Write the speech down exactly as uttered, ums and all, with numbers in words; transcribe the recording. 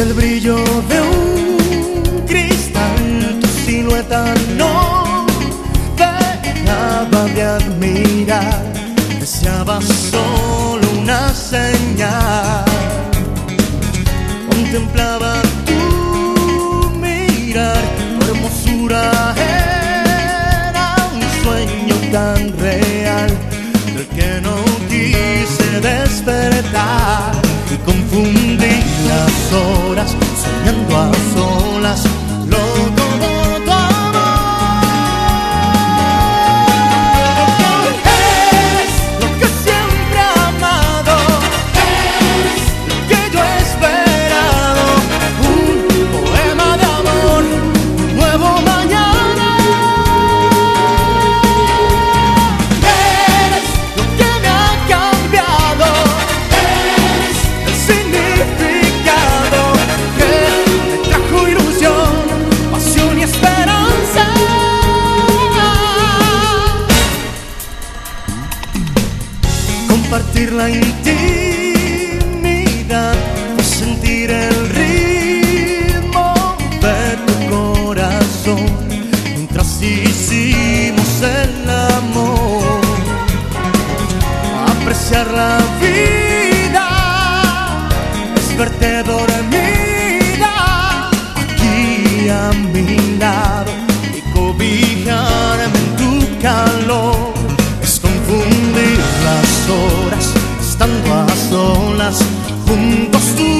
el brillo de un cristal, tu silueta no dejaba de admirar. Deseaba solo una señal. Contemplaba tu mirar, tu hermosura era un sueño tan real, del que no quise despertar. Y confundí las horas, soñando a solas, loco por tu amor. Eres lo que siempre he amado, eres lo que yo he esperado. Un poema de amor, un nuevo mañana. Eres lo que me ha cambiado, eres el significado que me trajo ilusión, pasión y esperanza. Compartir la intimidad, sentir el ritmo de tu corazón, mientras hicimos el amor. Apreciar la vida es verte dormida aquí a mi lado y cobijarme en tu calor. Es confundir las horas, estando a solas, juntos tú